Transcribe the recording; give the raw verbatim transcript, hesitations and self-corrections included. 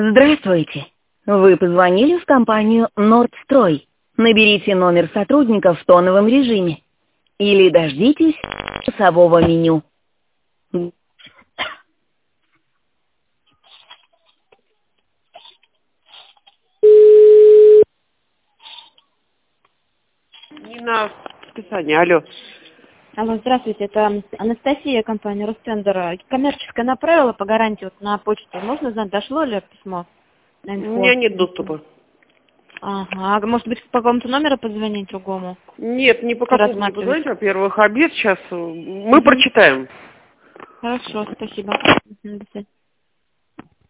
Здравствуйте. Вы позвонили в компанию «Нордстрой». Наберите номер сотрудника в тоновом режиме или дождитесь часового меню. Не на списание, алло. Алло, здравствуйте, это Анастасия, компания Ростендер. Коммерческое направила по гарантии вот на почту. Можно узнать, дошло ли письмо? На У инфо? меня нет доступа. Ага, а может быть по какому-то номеру позвонить другому? Нет, не по какому не Рассматривать. позвоните, во-первых, обед сейчас. Мы Мгм. прочитаем. Хорошо, спасибо. Мгм, до свидания.